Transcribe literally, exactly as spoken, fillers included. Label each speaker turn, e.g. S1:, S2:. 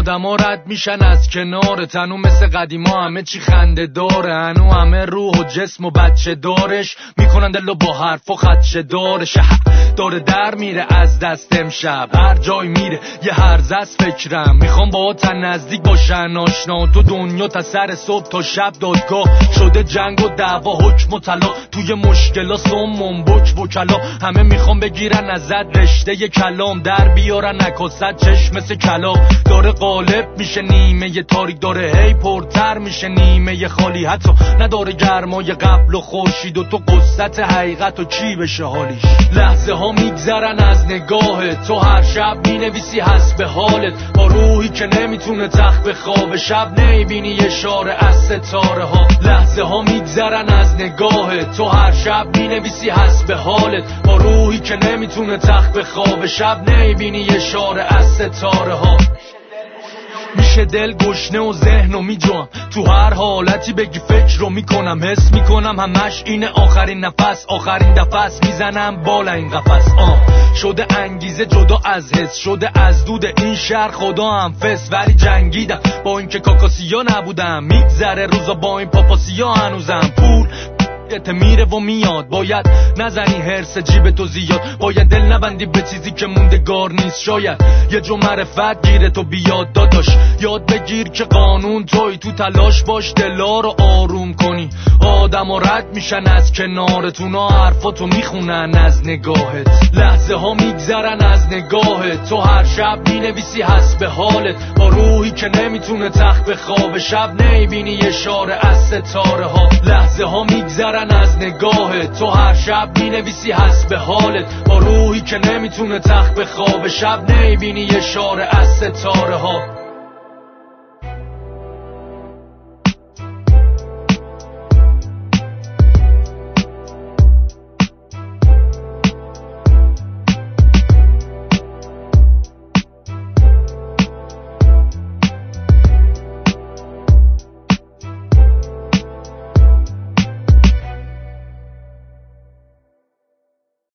S1: آدما رد میشن از کنار تنو، مثل قدیما همه چی خنده داره، هنو همه روح و جسم و بچه دارش میکنن دلو با حرف و خدشه دارش. داره در میره از دست امشب، هر جای میره یه هرز از فکرم، میخوام با تا نزدیک باشن آشنا. تو دنیا تا سر صبح تا شب دادگاه شده، جنگ و دعوا حکم و طلاق، توی مشکلا سمم بک وکلا، همه میخوام بگیرن ازت رشته ی کلام، در بیارن نکست چشم مثل کلا. داره غالب میشه نیمه ی تاریک، داره هی پرتر میشه نیمه ی خالی، حتی نداره گرمای قبل و خورشید و تو قصت حقیقت و کی بشه حالیش. لحظه ها میگذرن از نگاهت، تو هر شب مینویسی حسب حالت، با روحی که نمیتونه تخت به خواب شب، نمیبینی اشاره از ستاره ها. لحظه ها میگذرن از نگاهت، تو هر شب مینویسی حسب حالت، با روحی که نمیتونه تخت به خواب شب، نمیبینی اشاره از ستاره ها. میشه دل گشنه و ذهن رو میجوام، تو هر حالتی بگی فکر رو میکنم، حس میکنم همش اینه آخرین نفس، آخرین دفس میزنم بالا این قفس. آه شده انگیزه جدا از حس، شده از دود این شهر خدا هم فس، ولی جنگیدم با اینکه کاکاسیا نبودم، میگذره روزا با این پاپاسیا هنوزم. پول ته میره و میاد، باید نزنی هرس جیب تو زیاد، باید دل نبندی به چیزی که موندگار نیست، شاید یه جو معرفت گیره تو بیاد داداش، یاد بگیر که قانون توی، تو تلاش باش دلا رو آروم کنی. آدم ها رد میشن از کنارتون، ها حرفاتو میخونن از نگاهت. لحظه ها میگذرن از نگاهت، تو هر شب مینویسی حسب حالت، با روحی که نمیتونه تخت به خواب شب، نمیبینی اشاره از ستاره ها. لحظه ها میگذرن از نگاهت، تو هر شب مینویسی حسب حالت، با روحی که نمیتونه تخت به خواب شب، نمیبینی اشاره از ستاره ها.